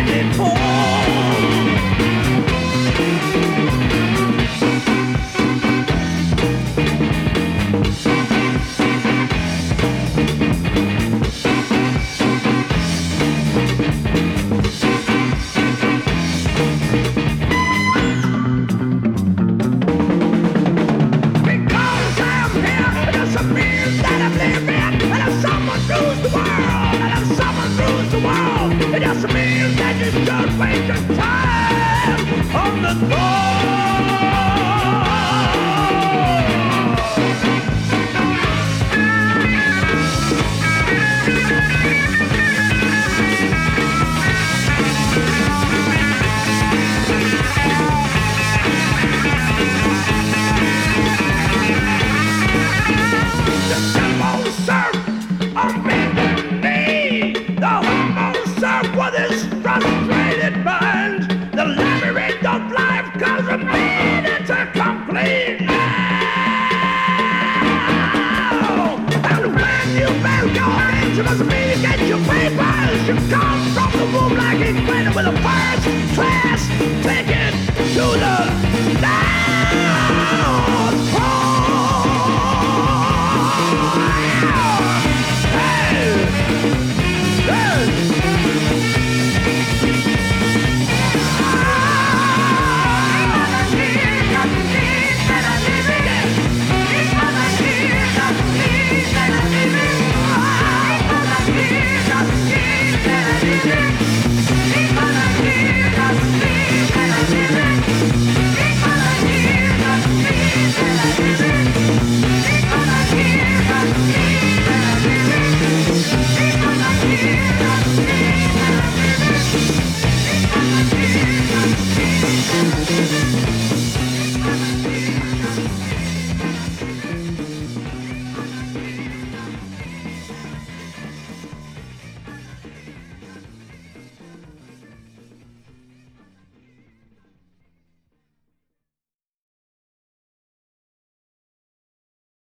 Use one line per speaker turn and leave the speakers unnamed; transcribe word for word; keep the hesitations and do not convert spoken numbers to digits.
headed for. It just means that you should waste your time on the throne. The simple serf on bended knee, the humble serf with his frustrated mind. The labyrinth of life comes a minute to complete now. And when you fail your age, you must immediately get your papers. You come from the womb like it